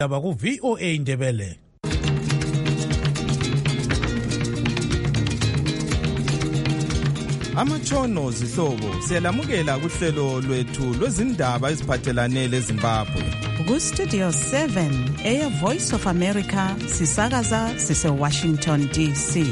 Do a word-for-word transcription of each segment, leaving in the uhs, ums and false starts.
Aba ku V O A Ndebele. Amatshono zihlobo siyalamukela kuhlelo lwethu lwezindaba eziphathelane leZimbabwe. Ku Studio seven Air Voice of America sisakaza sise Washington D C.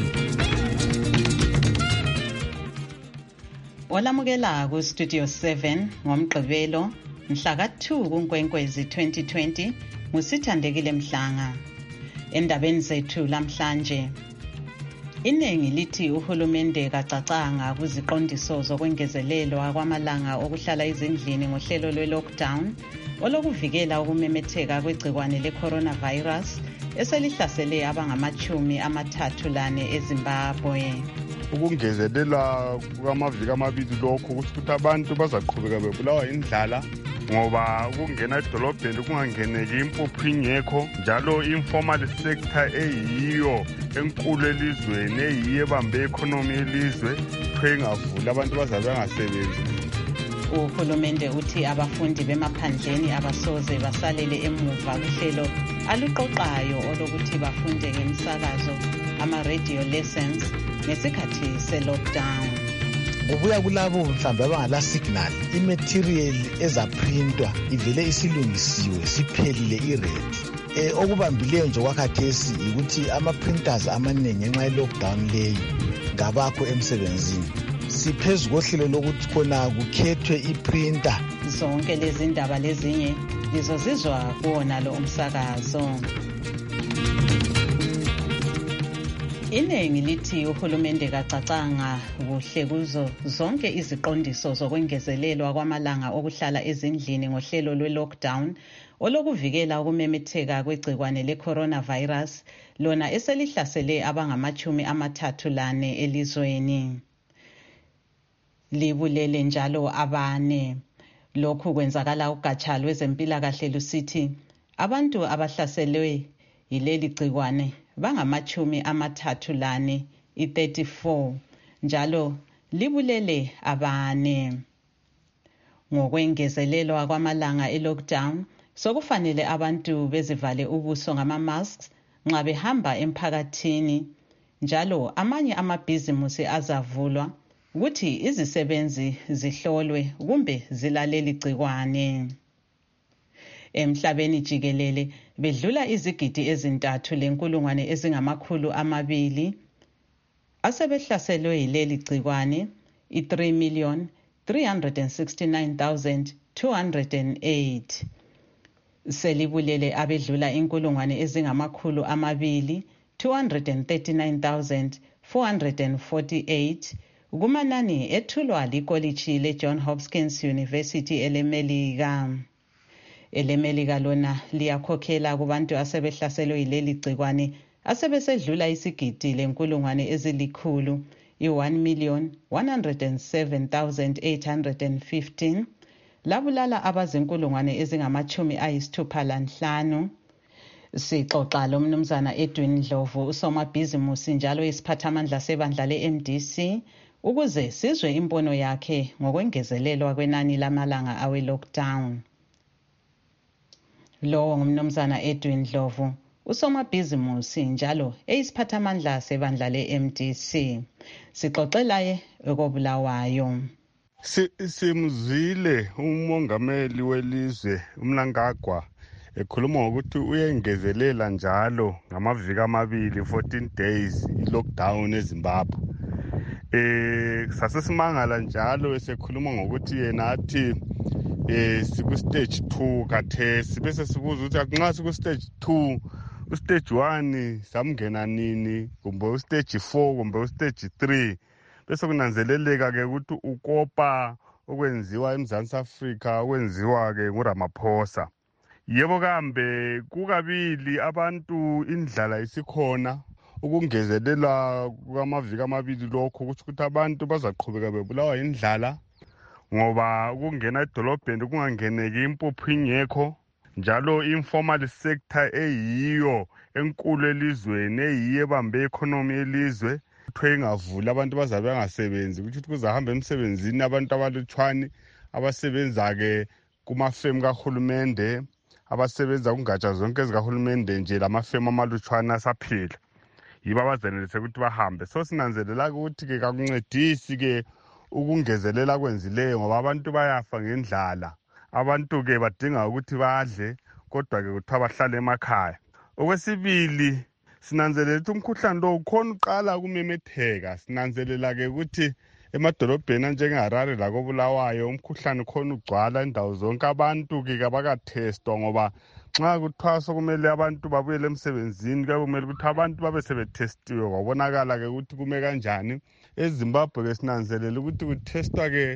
Olamukela ku Studio seven ngomgqibelo mhla ka two kuNkwenkwezi twenty twenty ngusithandekile Mhlanga. Endabeni zethu lamhlanje, iningi lithi uhulumende kacacanga kuziqondiso zokwengezelelwa kwamalanga okuhlala ezindlini ngohlelo lwe-lockdown olokuvikela ukumemetheka kwegcikwane le-coronavirus eselihlasele abangamachumi amathathu lane eZimbabwe. Ukungezelela kwamaviki amabili lokho ukuthi abantu bazaqhubeka bebulawa indlala ngoba ukungena edolobheni kungangeneki impuphu ingekho, njalo informal sector eyiyo enkulu elizweni eyiyo ebambe economy elizwe phengavula abantu bazabe bangasebenzi. Uhulumende uthi abafundi bemaphandleni abasoze basalele emuva kuhlelo aluqoqayo olokuthi bafunde ngemisakazo ama-radio lessons ngesikhathi se-lockdown. Ubuya kulabo mhlawumbe abangala signal, imaterial ezaprintwa ivele isilungisiwe siphelile iready. Eh okubambileyo nje kwakhathesi ukuthi ama-printers amaningi ngenxa ye-lockdown leyo ngabakho emsebenzini. Siphezulu kohlelo lokuthi khona kukhethwe i-printer. Zonke lezi ndaba lezinye lizozizwa kuwona lo umsakazo. Iningi lithi uhulumende kacacanga kuhle kuzo zonke iziqondiso zokwengezelelwa kwamalanga okuhlala ezindlini ngohlelo lwe-lockdown olokuvikela ukumemetheka kwegcikwane le-coronavirus lona eselihlasele abangamachumi amathathu lane elizweni. Libulele njalo abane. Lokhu kwenzakala ugatsha lwezempilakahle lusithi abantu abahlaselwe yileli gcikwane bangamachumi amathathu lane i-thirty-four njalo libulele abane. Ngokwengezelelwa kwamalanga e-lockdown sokufanele abantu bezivale ubuso ngama-masks nxa behamba emphakathini, njalo amanye amabhizimusi azavulwa ukuthi izisebenzi zihlolwe kumbe zilaleli gcikwane. Emhlabeni jikelele bedlula izigidi ezintathu lenkulungwane ezingamakhulu amabili asebehlaselwe yileli gcikwane, i-three million three hundred sixty-nine thousand two hundred eight. Selibulele abedlula inkulungwane ezingamakhulu amabili, two hundred thirty-nine thousand four hundred forty-eight, kumanani ethulwa likolitshi le-John Hopkins University elemelika. Elemelika lona liyakhokhela kubantu asebehlaselwe yileli gcikwane asebesedlula isigidi lenkulungwane ezilikhulu, i-one million one hundred seven thousand eight hundred fifteen, labulala abazinkulungwane ezingamachumi ayisithupha lanhlanu. Sixoxa lo mnumzana Edwin Ndlovu, usomabhizimusi njalo isiphathamandla sebandla le-M D C, ukuze sizwe imbono yakhe ngokwengezelelwa kwenani lamalanga awe-lockdown. Lo ngumnumzana Edwin Ndlovu, usomabhizimusi njalo eyisiphathamandla sebandla le-M D C. Sixoxelaye ekobulawayo. Simzile umongameli welizwe uMnangagwa ekhuluma ngokuthi uyengezelela njalo ngamaviki amabili, fourteen days i-lockdown eZimbabwe. Eh sasesimangala njalo esekhuluma ngokuthi yena athi eh siku stage two kathesi, bese sibuza ukuthi akunxa siku stage two, u stage one samngena nini, kumbe u stage four kumbe u stage three. Bese kunanzeleleka ke ukuthi ukopa okwenziwa eMzansi Afrika okwenziwa ke nguRamaphosa. Yebo kambe kukabili abantu indlala isikhona, ukungezelela kwamaviki amabili lokho ukuthi abantu bazaqhubeka bebulawa indlala ngoba ukungena edolobheni kungangeneki impuphu ingekho, njalo informal sector eyiyo enkulu elizweni eyiyo ebambe economy elizwe phengavula abantu bazabe bangasebenzi, ukuthi kuzahamba emsebenzini abantu abalutshwane abasebenza ke kuma firm kahulumende, abasebenza kungatsha zonke zikahulumende nje lamafemu amalutshwana asaphila yibo abazenelise ukuthi bahambe. So sinanzelela ukuthi-ke kakuncedisi-ke ukungezelela kwenzileyo ngoba abantu bayafa ngendlala. Abantu-ke badinga ukuthi badle kodwa-ke kuthiwa bahlale emakhaya. Okwesibili, sinanzelela ukuthi umkhuhlane lo ukhona uqala ukumemetheka. Sinanzelela-ke ukuthi emadolobheni anjengeHarare lakoBulawayo umkhuhlane ukhona ugcwala indawo zonke. Abantu-ke kabakathestwa ngoba nxa kuthiwa sokumele abantu babuyele emsebenzini kuyabe kumele ukuthi abantu babe sebethestiwe. Kwabonakala-ke ukuthi kume kanjani. EZimbabwe-ke sinanzelela ukuthi kuthestwa-ke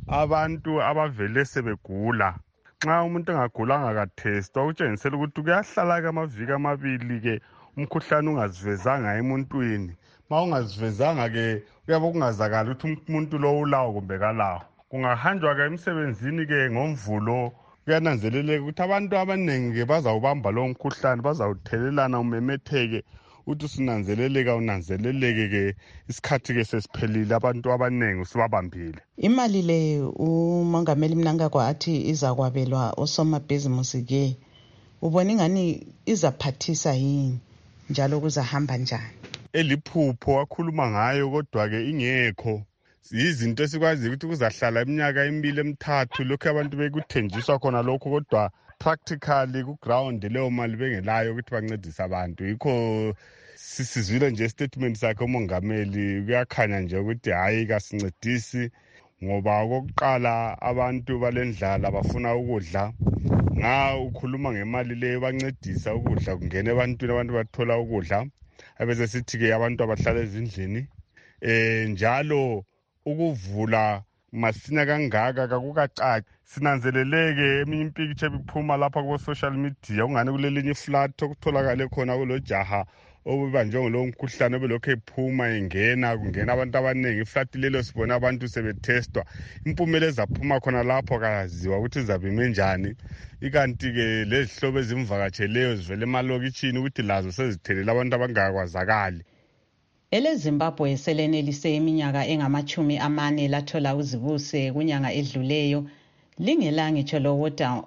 abantu abavele sebegula. Nxa umuntu engagulanga akathestwa utshengisela ukuthi kuyahlala-ke amaviki amabili-ke umkhuhlane ungazivezanga emuntwini. Ma ungazivezanga-ke kuyabe kungazakala ukuthi umuntu lo ulawo kumbe kalawo. Kungahanjwa-ke emsebenzini-ke ngomvulo kuyananzeleleka ukuthi abantu abaningi-ke bazawubamba lo mkhuhlane, bazawuthelelana umemetheke uthi sinanzeleleka unanzeleleke-ke isikhathi-ke sesiphelile abantu abaningi usubabambile. Imali le umongameli Mnangagwa athi izakwabelwa osomabhizimusi-ke ubona ingani izaphathisa yini njalo kuzahamba njani? Eliphupho wakhuluma ngayo kodwa-ke ingekho. Yizinto esikwazi ukuthi kuzahlala iminyaka emibili emithathu lokhu abantu bekuthenjiswa khona lokho kodwa practically ku-ground leyo mali bengelayo ukuthi bancedise abantu. Yikho sisizwile nje statement sakhe umongameli kuyakhanya nje ukuthi hayi kasincedisi ngoba okokuqala abantu balendlala bafuna ukudla. Nga ukhuluma ngemali leyo bancedisa ukudla kungene ebantwini abantu bathola ukudla. Abese sithi-ke abantu abahlala ezindlini eh njalo ukuvula masinya kangaka kakukacaci. Sinanzeleleke eminye impikitshe ebiphuma lapha ku social media ungane kulelinye flat okutholakale khona kulo jaha obubanjwe ngalo mkhuhlane obelokho ephuma engena kungena abantu abaningi. Iflat lelo sibona abantu sebethestwa. Impumela ezaphuma khona lapho kayaziwa ukuthi zabime njani. Ikanti-ke lezihlobo ezimvakatsheleyo zivele emalokitshini ukuthi lazo sezithelele abantu abangakwazakali. EleZimbabwe selenelise iminyaka engamachumi amane lathola uzibuse kunyanga edluleyo lingela ngitsho lowodwa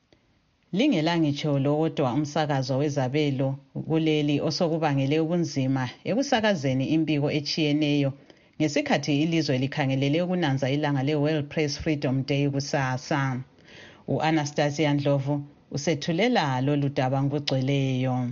lingela ngitsho lowodwa umsakazo wezabelo kuleli osokubangele ubunzima ekusakazeni impiko echiyeneyo ngesikhathi ilizwe likhangelele ukunanza ilanga le-World Press Freedom Day kusasa. U-Anastasia Ndlovu usethulela lolu daba ngokugcweleyo.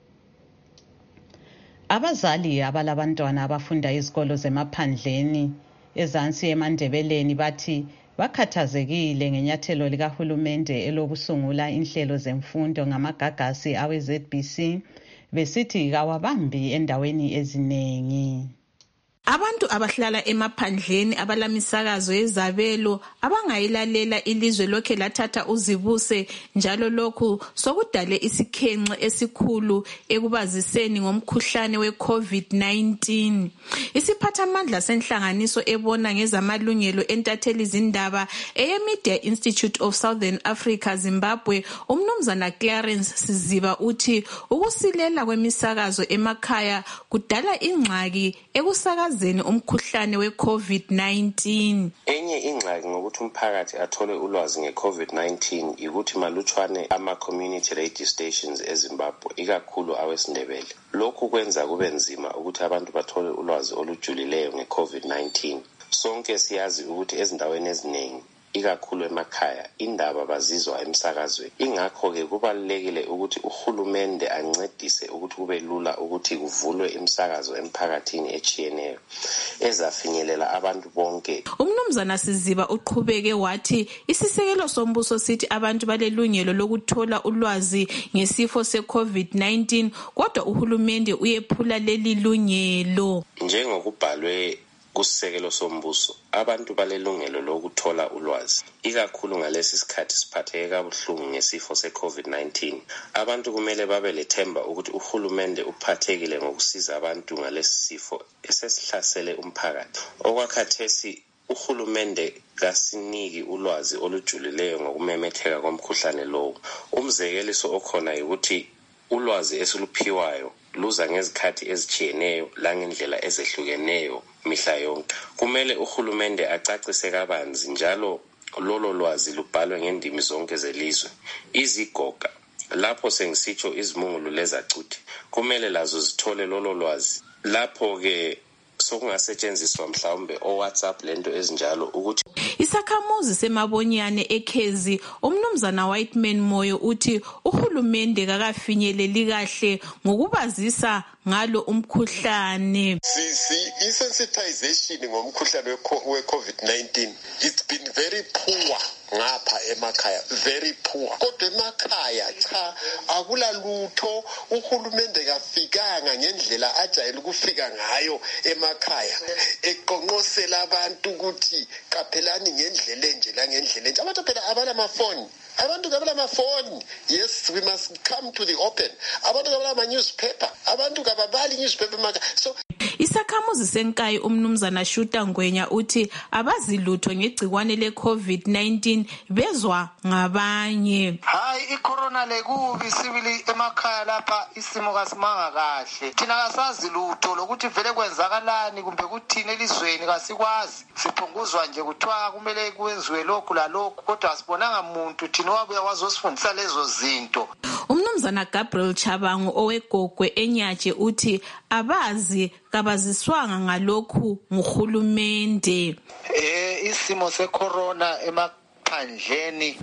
Abazali abalabantwana abafunda izikolo zemaphandleni ezansi eMandebeleni bathi bakhathazekile ngenyathelo likahulumende elokusungula inhlelo zemfundo ngamagagasi awe-Z B C besithi kawabambi endaweni eziningi. Abantu abahlala emaphandleni abalamisakazo yezabelo abangayilalela ilizwe lokhe lathatha uzibuse njalo lokhu sokudale isikhenxe esikhulu ekubaziseni ngomkhuhlane we-COVID nineteen. Isiphathamandla senhlanganiso ebona ngezamalungelo entatheli zindaba eyeMedia Institute of Southern Africa Zimbabwe umnumzana Clarence Siziba uthi ukusilela kwemisakazo emakhaya kudala ingxaki ekusakaza umkhuhlane we-COVID nineteen. Enye ingxaki ngokuthi umphakathi athole ulwazi nge-COVID nineteen ukuthi malutshwane ama-community radio stations eZimbabwe ikakhulu awesindebele. Lokhu kwenza kube nzima ukuthi abantu bathole ulwazi olujulileyo nge-COVID nineteen. Sonke siyazi ukuthi ezindaweni eziningi ikakhulu emakhaya indaba bazizwa emsakazweni. Ingakho-ke kubalulekile ukuthi uhulumende ancedise ukuthi kube lula ukuthi kuvulwe imisakazo emphakathini echiyeneyo ezafinyelela abantu bonke. Umnumzana Siziba uqhubeke wathi isisekelo sombuso sithi abantu balelungelo lokuthola ulwazi ngesifo se-COVID nineteen kodwa uhulumende uyephula leli lungelo. Njengokubhalwe kusekelo sombuso abantu balelungelo lokuthola ulwazi ikakhulu ngalesi sikhathi siphatheke kabuhlungu ngesifo se-COVID nineteen. Abantu kumele babe lethemba ukuthi uhulumende uphathekile ngokusiza abantu ngalesi sifo esesihlasele umphakathi. Okwakhathesi uhulumende kasiniki ulwazi olujulileyo ngokumemetheka komkhuhlane lowo. Umzekeliso okhona ukuthi ulwazi esiluphiwayo luza ngezikhathi ezichiyeneyo langendlela ezehlukeneyo mihla yonke. Kumele uhulumende acacise kabanzi njalo lolo lwazi lubhalwe ngendimi zonke zelizwe. Izigoga lapho sengisitsho izimungulu lezacuthi kumele lazo zithole lolo lwazi. Lapho ke sokungasetshenziswa mhlawumbe o WhatsApp lento ezinjalo ukuthi Isakhamuzi semabonyane eKhezi umnumzana Whiteman Moyo uthi uhulumende kakafinyeleli kahle ngokubazisa ngalo umkhuhlane. Sisi isensitization ngomkhuhlane we COVID nineteen it's been very poor ngapha emakhaya, very poor. Kodwa emakhaya cha akula lutho, uhulumende kafikanga ngendlela ajayele ukufika ngayo emakhaya eqonqosela abantu ukuthi kaphelani ngendlela enje la ngendlela enje. Abantu phela abana amafoni, abantu kabala amafoni. Yes, we must come to the open. Abantu kabala ama newspaper, abantu kababali newspaper maka. So Isakhamuzi senkayi umnumzana Shuta Ngwenya uthi abazilutho ngegcikwane le COVID nineteen bezwa ngabanye. Hayi icorona lekubi sibili emakhaya lapha isimo kasimanga kahle. Thina kasazi lutho lokuthi vele kwenzakalani kumbe kuthini elizweni kasikwazi. Siphunguzwa nje kuthiwa kumele kwenziwe lokhu la lokhu kodwa asibonanga umuntu thina wabuya wazosifundisa lezo zinto. Umnumzana Gabriel Chabangu owegogwe enyatshe uthi abazi kabaziswanga ngalokhu nguhulumende. Eh isimo secorona emaphandleni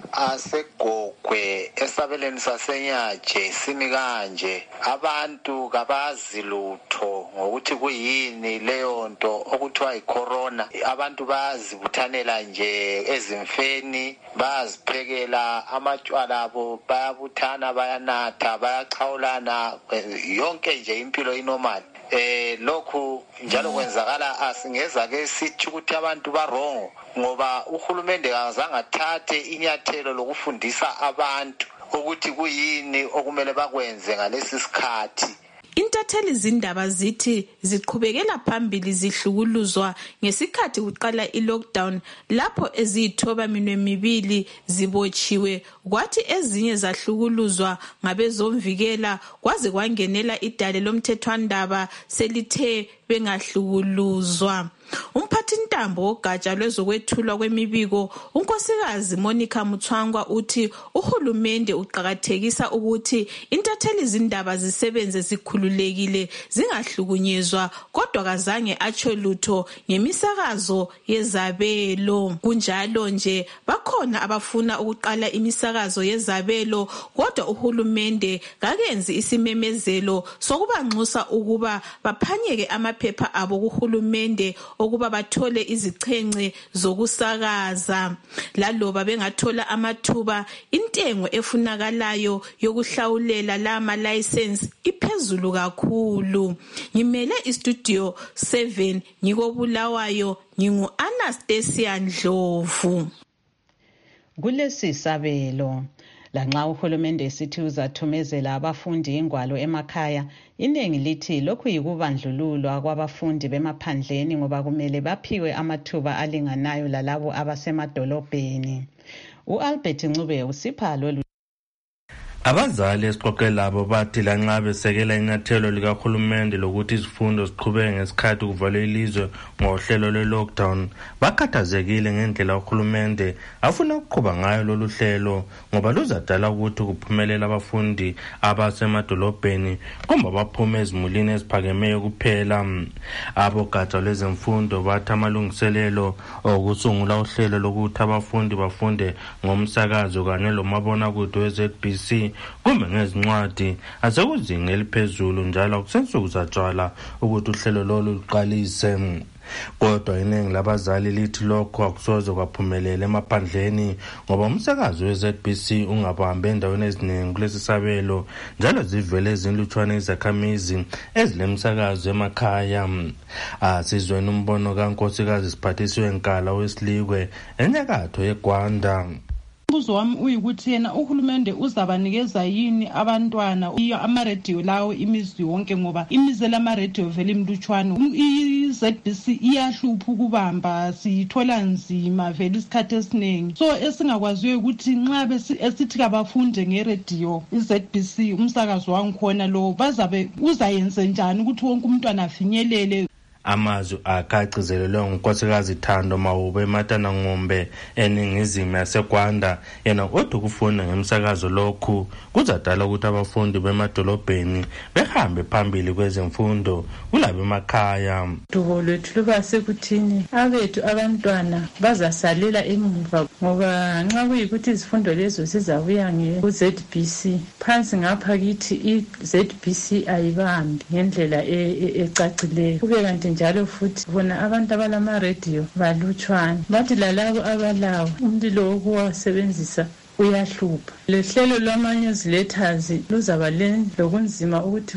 asegogwe esabeleni sasenyatshe simi kanje. Abantu kabazi lutho ngokuthi kuyini leyo nto okuthiwa icorona. Abantu bazibuthanela nje ezimfeni, baziphekela amatshwala abo, bayabuthana, bayanatha, bayaxhawulana, yonke nje impilo inormal. Eh lokhu njalo kwenzakala asingeza ke sithi ukuthi abantu barongo ngoba uhulumende akazange athathe inyathelo lokufundisa abantu ukuthi kuyini okumele bakwenze ngalesi sikhathi. Intatheli zindaba zithi ziqhubekela phambili zihlukuluzwa ngesikhathi kuqala ilockdown lapho ezithoba minwe mibili zibotshiwe kwathi ezinye zahlukuluzwa ngabezomvikela kwaze kwangenela idale lomthethwandaba selithe bengahlukuluzwa. Umphathintambo wogatsha lwezokwethulwa kwemibiko unkosikazi Monica Mutswangwa uthi uhulumende uqhakathekisa ukuthi intatheli zindaba zisebenze zikhululekile zingahlukunyezwa kodwa kazange atsho lutho ngemisakazo yezabelo. Kunjalo nje bakhona abafuna ukuqala imisakazo yezabelo kodwa uhulumende kakenzi isimemezelo sokubanxusa ukuba baphanyeke amaphepha abo kuhulumende ukuba bathole izichenge zokusakaza. Laloba bengathola amathuba intengo efunakalayo yokuhlawulela lama license iphezulu kakhulu. Ngimele istudio seven ngikobulawayo ngingu Anastasia Ndlovu. Kulesi sabelo lanxa uhulumende esithi uzathumezela abafundi ingwalo emakhaya, iningi lithi lokhu yikubandlululwa kwabafundi bemaphandleni ngoba kumele baphiwe amathuba alinganayo lalabo abasemadolobheni. U-Albert Ncube usipha lolu. Abazali esiqoqe labo bathi lanxa besekela inyathelo likahulumende lokuthi izifundo ziqhubeke ngesikhathi kuvalwe ilizwe ngohlelo lwe-lockdown bakhathazekile ngendlela uhulumende afuna ukuqhuba ngayo lolu hlelo ngoba luzadala ukuthi kuphumelela abafundi abasemadolobheni kumbe baphume ezimulini eziphakemeyo kuphela. Abogatsha lwezemfundo bathi amalungiselelo okusungula uhlelo lokuthi abafundi bafunde ngomsakazo kanye lomabonakude we-Z B C kumbe ngezincwadi asekuzinga eliphezulu njalo kusensuku zatshwala ukuthi uhlelo lolu luqalise. Kodwa iningi labazali lithi lokho akusoze kwaphumelela emaphandleni ngoba umsakazo we-Z B C ungabambe endaweni eziningi kulesi sabelo njalo zivele ezinlutshwane izakhamizi ezilemsakazo emakhaya. Asizweni umbono kankosikazi Siphathisiwe Nkala weSilikwe enyakatho yeGwanda. Umbuzo wami uyikuthi yena uhulumende uzabanikeza yini abantwana ama-radio lawo imizi yonke ngoba imizi lama-radio vele imlutshwane. I-Z B C iyahlupha ukubamba, siyithola nzima vele isikhathi esiningi. So esingakwaziyo ukuthi nxa esithi kabafunde nge-radio i-Z B C umsakazo wangikhona lo bazabe uzayenze njani ukuthi wonke umntwana afinyelele. Amazwi akagcizelelwe ngunkosikazi Thando Mawube Matana Ngombe eningizimu yaseGwanda. Yena othi ukufunda ngemsakazo lokhu kuzadala ukuthi abafundi bemadolobheni behambe phambili kwezemfundo kulabe emakhaya. Dubo lwethu luba sekuthini abethu abantwana bazasalela emuva ngoba nxa kuyikuthi izifundo lezo sizabuya nge-Z B C phansi ngapha kithi i-Z B C ayibambi ngendlela ecacileyo. Kube kanti njalo futhi bona abantu abalama-radio balutshwana bathi lalabo abalawo umlilo wokuwasebenzisa uyahlupha. Lehlelo lwama-newsletters luzaba lokunzima ukuthi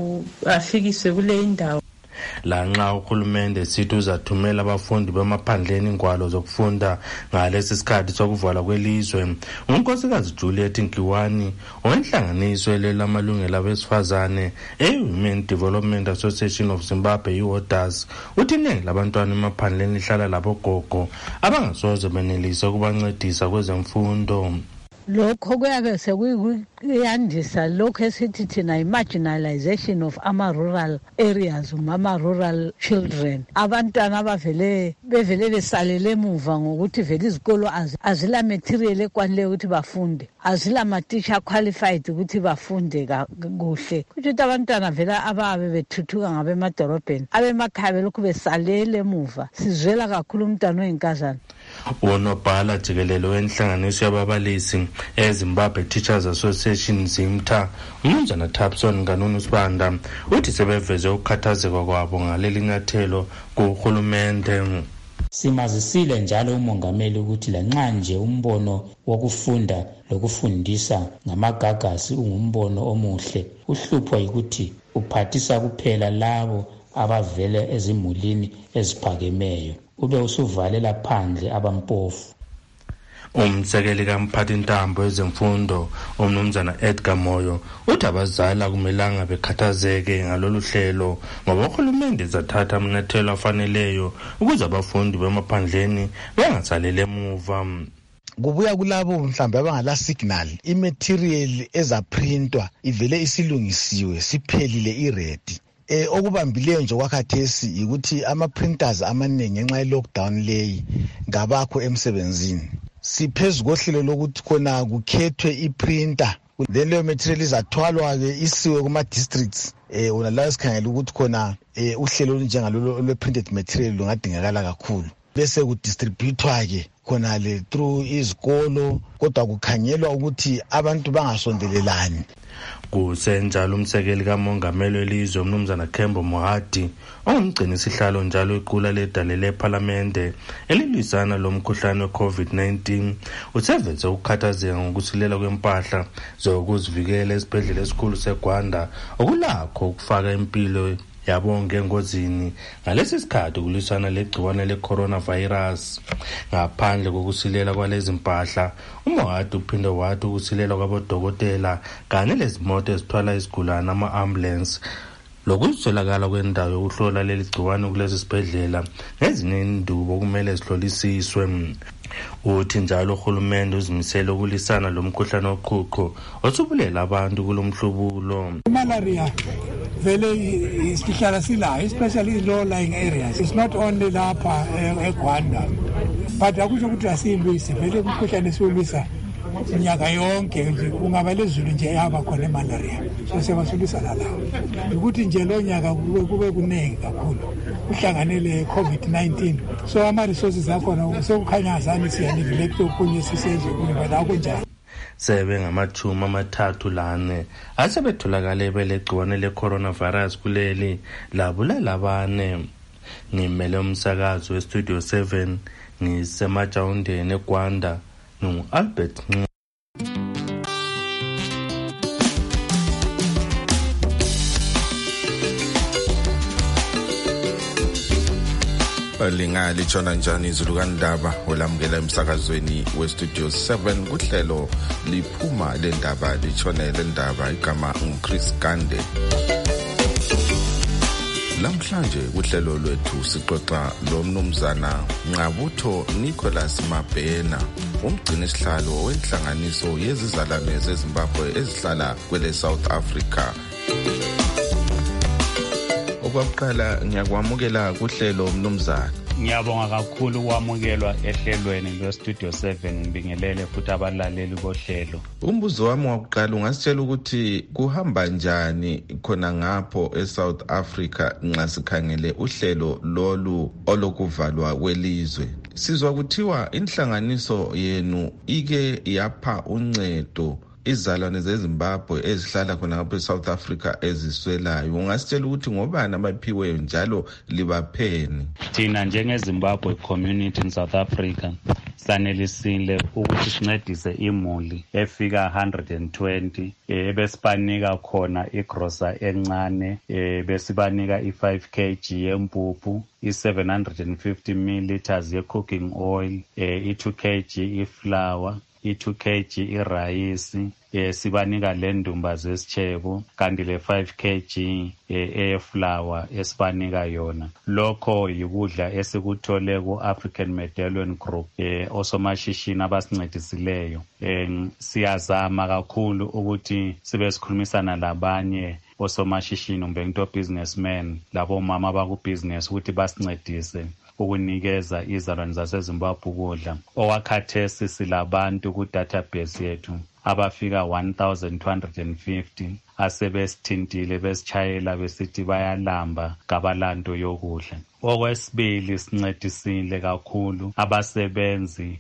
afikiswe kule indawo. Lanxa uhulumende sithi uzathumela abafundi bemaphandleni ingwalo zokufunda ngalesi sikhathi sokuvalwa kwelizwe, unkosikazi Juliet Nkiwani owenhlanganiso lelamalungelo abesifazane e-Women Development Association of Zimbabwe i-WODAS uthi iningi labantwana emaphandleni lihlala labogogo abangasoze benelise ukubancedisa kwezemfundo. Lokho kuyabe sekuyandisa lokho esithi thina i-marginalization of ama-rural areas, ama-rural children. Abantwana abavele bevele besalele emuva ngokuthi vele izikolo azila material ekwanileyo ukuthi bafunde, azila matisha qualified ukuthi bafunde kuhle. Kuthi abantwana vele ababe bethuthuka ngabemadolobheni, abemakhaya belokhu besalele emuva. Sizwela kakhulu umntwana oyinkazana. Unobhala jikelelo wenhlanganiso yababalisi eZimbabwe Teachers Association ZIMTA, uMnumzana Thapson Nganunu Sibanda uthi sebeveze ukukhathazeka kwabo ngaleli nyathelo kuhulumende. Simazisile njalo umongameli ukuthi lanxa nje umbono wokufunda lokufundisa ngamagagasi ungumbono omuhle, uhlupho yikuthi uphathisa kuphela labo abavele ezimulini eziphakemeyo, ube usuvalela phandle abampofu. Umsekeli kaMphathintambo wezemfundo uMnumzana Edgar Moyo uthi abazali akumelanga bekhathazeke ngalolu hlelo ngoba uhulumende zathatha amanyathelo afaneleyo ukuze abafundi bemaphandleni bengasalele emuva. Kubuya kulabo mhlawumbe abangala signal imaterial ezaprintwa ivele isilungisiwe siphelile iready. Eh okubambileyo nje kwakhathesi ukuthi ama printers amaningi ngenxa ye lockdown leyi ngabakho emsebenzini. Siphezu kohlelo lokuthi khona kukhethwe iprinter, then leyo material izathwalwa ke isiwe kuma districts. Eh una la sikhangela ukuthi khona eh uhlelo olunjengalolo lwe printed material lungadingakala kakhulu, bese ku distributwa ke khona le through izikolo, kodwa kukhangelwa ukuthi abantu bangasondelelani. Kusenjalo umsekeli kamongameli welizwe uMnumzana Kembo Mohadi ongumgcini isihlalo njalo iqula ledale leParlamente elilwisana lomkhuhlane we-COVID nineteen useveze ukukhathazeka ngokusilela kwempahla zokuzivikela esibhedlela esikhulu seGwanda okulakho ukufaka impilo yabonke engozini ngalesi sikhathi kulwisana legciwane le-coronavirus. Ngaphandle kokusilela kwalezi mpahla, uMohadi uphinde wathi ukusilela kwabodokotela kanye lezimoto ezithwala izigulane ama-ambulance lokuzwelakala kwendawo yokuhlola leli gciwane kulesi sibhedlela nezinye indubo kumele zihlolisiswe. Uthi njalo uhulumende uzimisele ukulisana lomkhuhlane oqhuqho osubulela abantu kulomhlubulo. Malaria vele isihlala silayo, especially low lying areas. It's not only lapha eGwanda, but akusho ukuthi asilwise vele umkhuhlane siwulwisa nyaka yonke nje, kungaba lezulu nje yaba khona malaria, so sebasulisa lawo ukuthi nje lo nyaka kube kuningi kakhulu uhlanganele COVID nineteen, so ama resources akhona sokukhanya azani siyaneglect okunye sisenze kuba la kunjani. Sebe ngamathuma amathathu lane asebetholakale belegciwane le-coronavirus kuleli labula labane. Ngimele umsakazo we-Studio seven ngisemajawundeni eGwanda no-Albert Ncu. Lingali chona njani izulu kandaba olamukela emsakazweni we-Studio seven kuhlelo liphuma lendaba lichona lendaba igama uChris Gande. Lamhlanje kuhlelo lwethu sixoxa lo mnumzana Nqabutho Nicholas Mabhena, umgcini isihlalo wenhlanganiso yezizalwane zeZimbabwe ezihlala kwele South Africa. kwakuqala ngiyakwamukela kuhlelo mnumzana. Ngiyabonga kakhulu ukwamukelwa ehlelweni lwestudio seven ngibingelele futhi abalaleli bohlelo. Umbuzo wami wakuqala ungasitshela ukuthi kuhamba njani khona ngapho eSouth Africa nxa sikhangele uhlelo lolu olokuvalwa kwelizwe. Sizwa kuthiwa inhlanganiso yenu ike yapha uncedo izalwane zeZimbabwe ezihlala khona ngapha eSouth Africa eziswelayo. Ungasitshela ukuthi ngobani abaphiweyo njalo libapheni? Thina njengeZimbabwe community in South Africa sanelisile ukuthi sincedise imuli efika one hundred twenty ebesibanika khona igrosa encane besibanika i-five kilograms yempuphu, i-seven hundred fifty milliliters ye-cooking oil, i-two kilograms iflour, i-two kilograms irayisi, eh sibanika le ndumba zesitshebo kanti le five kilograms eh flour esibanika yona. Lokho yikudla esikuthole ku-African Medallion Group eh osomashishini abasincedisileyo. Eh siyazama kakhulu ukuthi sibe sikhulumisana labanye osomashishini umbe ngito businessmen labo mama baku business ukuthi basincedise ukunikeza izalwane zaseZimbabwe ukudla. Owakhathesi silabantu ku database yethu abafika one thousand two hundred fifty asebesithintile besitshayela besithi bayalamba kabalanto yokudla. Okwesibili sincedisile kakhulu abasebenzi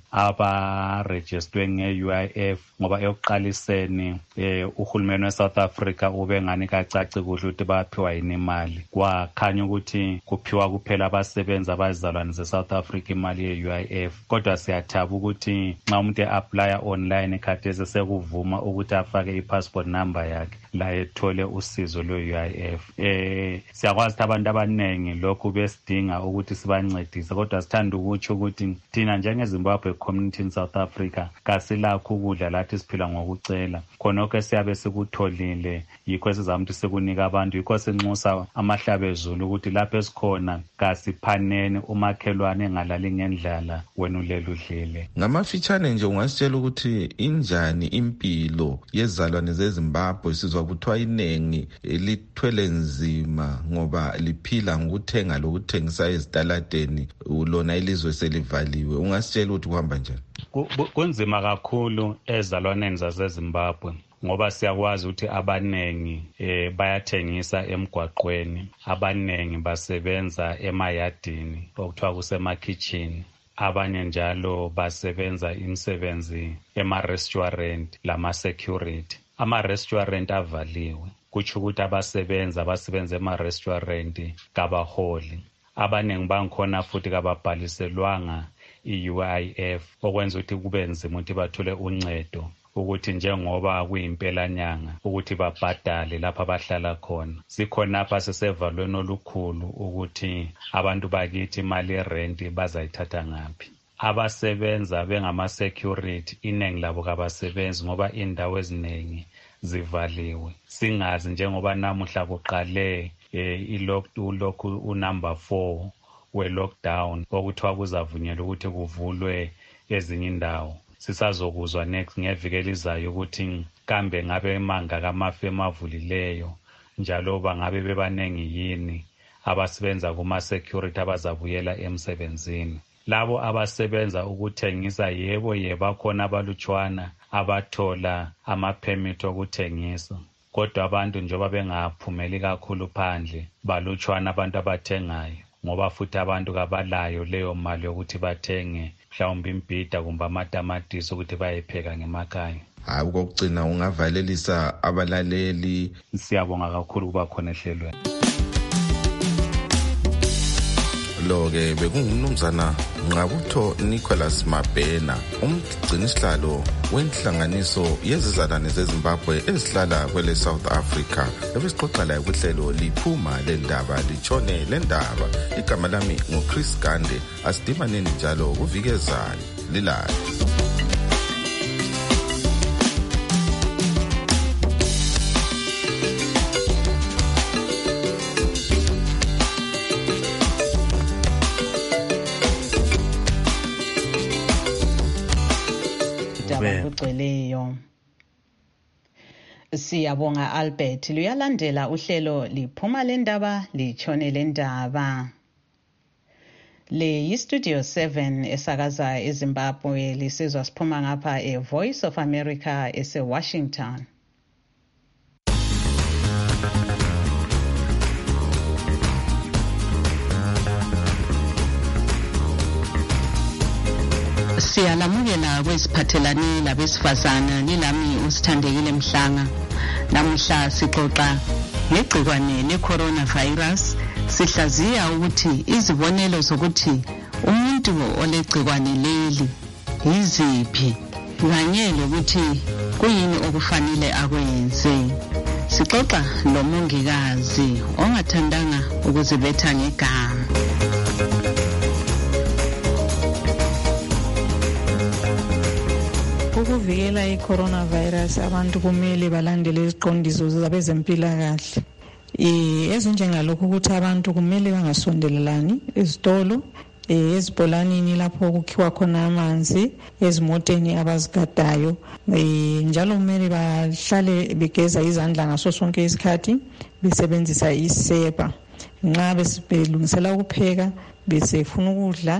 abarejistwe nge-U I F ngoba eyokuqaliseni eh uhulumeni weSouth Africa ube ngani kacaci kuhle ukuthi baphiwa yini imali. Kwakhanya ukuthi kuphiwa kuphela abasebenzi abazalwane zeSouth Africa imali ye-U I F. Kodwa siyathaba ukuthi nxa umuntu e-applya online khathesi sekuvuma ukuthi afake i-passport number yakhe la ethole usizo lwe-U I F. Eh siyakwazi ukuthi abantu abaningi lokhu besidinga ukuthi sibancedise kodwa sithanda ukuthi ukuthi thina njengeZimbabwe community in South Africa kasilakho ukudla lathi siphila ngokucela. Khonokho siyabe sikutholile yikho sizama ukuthi sikunika abantu yikho sinxusa amahlabezulu ukuthi lapho esikhona kasiphaneni umakhelwane engalali ngendlala wena ulela udlile. Ngamafitshane nje ungasitshela ukuthi injani impilo yezalwane zeZimbabwe sizwa kuthiwa inengi lithwele nzima ngoba liphila ngokuthenga lokuthengisa ezitaladeni ulona ilizwe selivaliwe. Ungasitshela ukuthi kuhamba njani? Kunzima kakhulu ezalwaneni zaseZimbabwe ngoba siyakwazi ukuthi abanengi eh bayathengisa emgwaqweni, abanengi basebenza emayadini okuthiwa kusemakitchen, abanye njalo basebenza imisebenzi ema-restaurant lama-security. Ama-restaurant avaliwe kutsho ukuthi abasebenza abasebenza ema-restaurant kabaholi. Abanengi bangikhona futhi kababhaliselwanga i-U I F okwenza ukuthi kube nzima ukuthi bathole uncedo ukuthi njengoba kuyimpela nyanga ukuthi babhadale lapha abahlala khona. Sikhona apha sesevalweni olukhulu ukuthi abantu bakithi imali yerent bazayithatha ngaphi. Abasebenza bengama-security iningi labo kabasebenzi ngoba indawo eziningi zivaliwe. Singazi njengoba namuhla kuqale eh ilokhu unumber four we-lockdown okuthiwa kuzavunyelwa ukuthi kuvulwe ezinye indawo. Sisazokuzwa next ngeviki elizayo ukuthi kambe ngabe emanga kamafe emavulileyo njalo bangabe bebanengi yini abasebenza kuma-security abazabuyela emsebenzini. Labo abasebenza ukuthengisa yebo yebo bakhona abalutshwana abathola ama-permit okuthengisa. Kodwa abantu njengoba bengaphumeli kakhulu phandle balutshwana abantu abathengayo ngoba futhi abantu kabalayo leyo mali yokuthi bathenge mhlawumbe imbhida kumbe amatamatisi ukuthi bayepheka ngemakhaya. Hayi kokugcina ungavalelisa abalaleli. Siyabonga kakhulu kuba khona ehlelweni. Lo-ke bekungumnumzana Ngqabutho Nicholas Mabhena, umgcinisihlalo wenhlanganiso yezizalwane zeZimbabwe ezihlala kwele South Africa. Ebesixoxa laye kuhlelo liphuma lendaba litshone lendaba. Igama lami nguChris Gande. Asidibaneni njalo kuvikezayo lilayo. Kugcweleyo. Siyabonga Albert. Luyalandela uhlelo liphuma lendaba litshone lendaba. Le yi-Studio seven esakaza eZimbabwe lisizwa siphuma ngapha e-Voice of America ese-Washington. Siyalamukela kwesiphathelane labesifazana nilami usithandekile Mhlanga. Namuhla sixoxa ngegcikwane le-coronavirus. Sihlaziya ukuthi izibonelo zokuthi umuntu olegcikwane leli yiziphi kanye lokuthi kuyini okufanele akwenze. Sixoxa lomongikazi ongathandanga ukuzibetha ngegama. Ukuvikela i-coronavirus abantu kumele balandele iziqondiso zabezempilakahle. Eh ezinjengalokhu ukuthi abantu kumele bangasondelelani ezitolo, eh ezibholanini lapho kukhiwa khona amanzi, ezimoteni abazigadayo, eh njalo kumele bahlale begeza izandla ngaso sonke isikhathi besebenzisa isepa. Nxa belungisela ukupheka besefuna ukudla,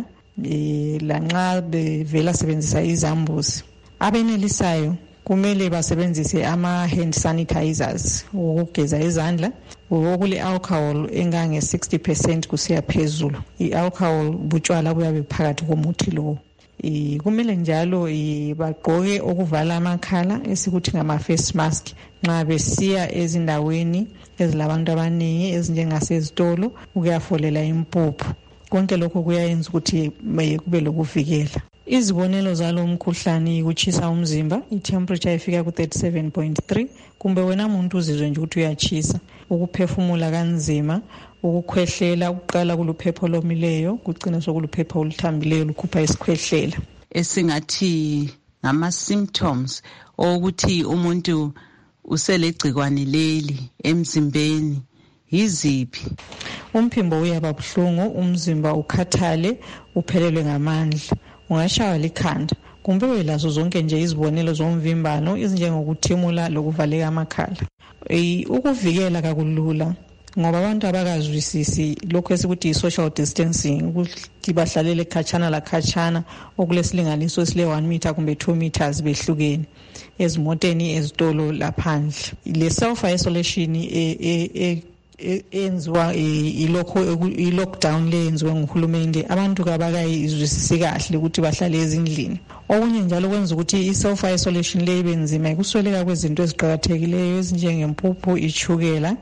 eh lanxa bevela sebenzisa izambuzi. Abenelisayo kumele basebenzise ama hand sanitizers ukugeza izandla okule alcohol engange sixty percent kusiya phezulu. I-alcohol butshwala buyabe phakathi komuthi lo. I kumele njalo bagqoke okuvala amakhala esikuthi ngama face mask nxa besiya ezindaweni ezilabantu abaningi ezinjengasezitolo ukuyafolela impuphu. Konke lokho kuyayenza ukuthi kube lokuvikela. Izibonelo zalo mkhuhlane ukutshisa umzimba, i-temperature ifika ku thirty-seven point three, kumbe wena umuntu uzizwe nje ukuthi uyachisa, ukuphefumula kanzima, ukukhwehlela, ukuqala kuluphepho lomileyo, kucina sokuluphepho oluthambileyo lukhupha isikhwehlela. Esingathi ngama symptoms ukuthi umuntu uselegcikwane leli emzimbeni yiziphi? Umphimbo uyaba buhlungu, umzimba ukhathale, uphelelwe ngamandla. Ungashaywa likhanda, kumbe welazo zonke nje izibonelo zomvimbano ezinjengokuthimula lokuvaleka amakhala. Eh ukuvikela kakulula ngoba abantu abakazwisisi lokho esikuthi social distancing, ukuthi bahlalele khatshana la khatshana okulesilinganiso esile one meter kumbe two meters behlukene ezimoteni ezitolo laphandle. Le self isolation e e enziwa ilokho i-lockdown leyenziwe nguhulumende, abantu kabakayizwisisi kahle ukuthi bahlale ezindlini. Okunye njalo kwenza ukuthi i-self isolation le ibenzima ikusweleka kwezinto eziqhakathekileyo ezinjengempuphu, ichukela,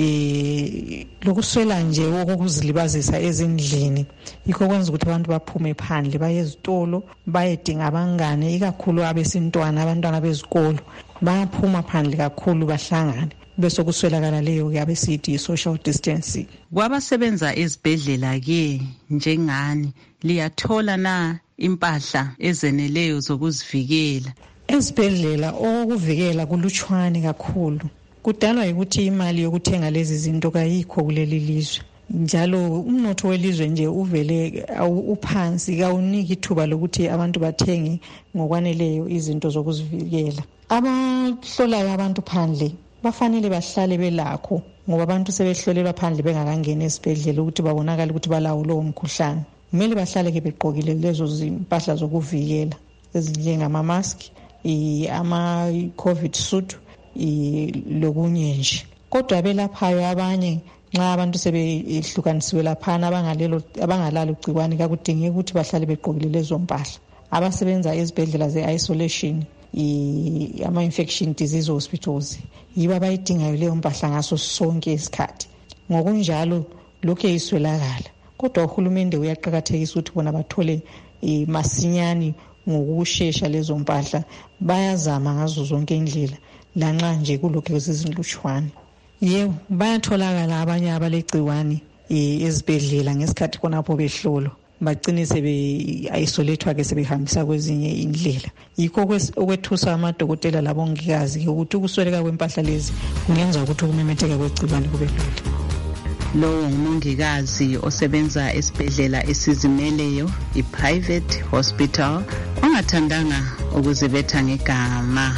eh lokuswela nje okuzilibazisa ezindlini. Yikho kwenza ukuthi abantu baphume phandle baye ezitolo, bayedinga abangane, ikakhulu abesintwana, abantwana bezikolo bayaphuma phandle kakhulu bahlangane. Bese kuswelakala leyo ke abesithi social distancing. Kwabasebenza ezibhedlela ke njengani liyathola na impahla ezeneleyo zokuzivikela? Ezibhedlela okuvikela kulutshwane kakhulu. Kudalwa ukuthi imali yokuthenga lezi zinto kayikho kuleli lizwe. Njalo umnotho welizwe nje uvele uphansi, kawuniki ithuba lokuthi abantu bathenge ngokwaneleyo izinto zokuzivikela. Abahlola abantu phandle bafanele bahlale belakho ngoba abantu sebehlolelwa phandle bengakangena esibhedlela ukuthi babonakala ukuthi balawo lowo mkhuhlane. Kumele bahlale ke begqokile lezo zimpahla zokuvikela ezinjengama mask, ama covid suit, lokunye nje. Kodwa belaphayo abanye nxa abantu sebehlukanisiwe laphana abangalelo abangalalo igcikwane kakudingeki ukuthi bahlale begqokile lezo mpahla. Abasebenza ezibhedlela ze-isolation, ama-infection disease hospitals, yibo abayidingayo leyo mpahla ngaso sonke isikhathi. Ngokunjalo lokhu iswelakala, kodwa uhulumende uyaqhakathekisa ukuthi bona bathole masinyane ngokusheshsha lezo mpahla. Bayazama ngazo zonke indlela lanxa nje kulokho ezizinhlutshwane. Yebo bayatholakala abanye abalegciwane ezibhedlela ngesikhathi khonapho behlolo, bagcine sebe-isolethwa ke sebehambisa kwezinye indlela. Yikho okwethusa amadokotela labongikazi ukuthi ukusweleka kwempahla lezi kungenza ukuthi ukumemetheka kwegciwane kube lula. Lowo ngumongikazi osebenza esibhedlela esizimeleyo, i-private hospital, ongathandanga ukuzibetha ngegama.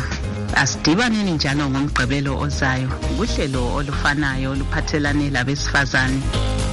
Asidibaneni njalo ngomgqibelo ozayo kuhlelo olufanayo oluphathelane labesifazane.